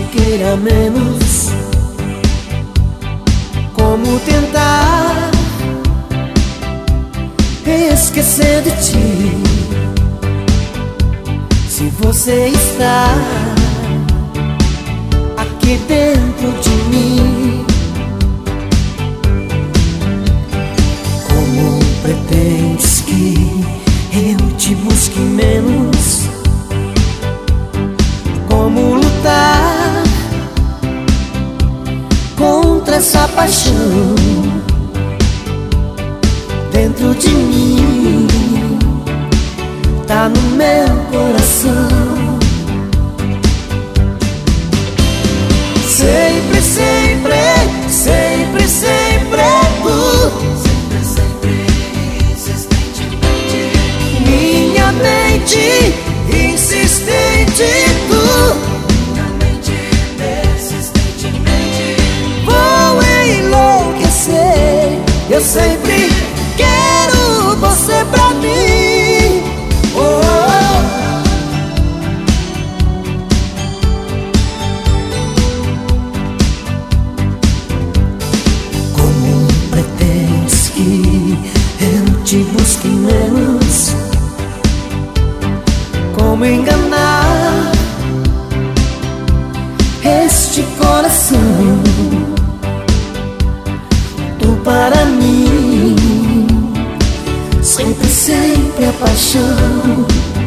queira menos. Como tentar esquecer de ti, se você está aqui dentro de mim? Como pretendes que eu te busque menos? Como lutar contra essa paixão dentro de mim? Tá no meu coração. Sempre, sempre, sempre, sempre tu. Sempre, sempre, insistentemente. Minha mente insistente, tu. Minha mente persistentemente. Vou enlouquecer. Eu sempre quero você pra mim. Oh, oh, oh. Como pretendes que eu te busque menos? Como enganar este coração? Tu para mim sempre, sempre a paixão.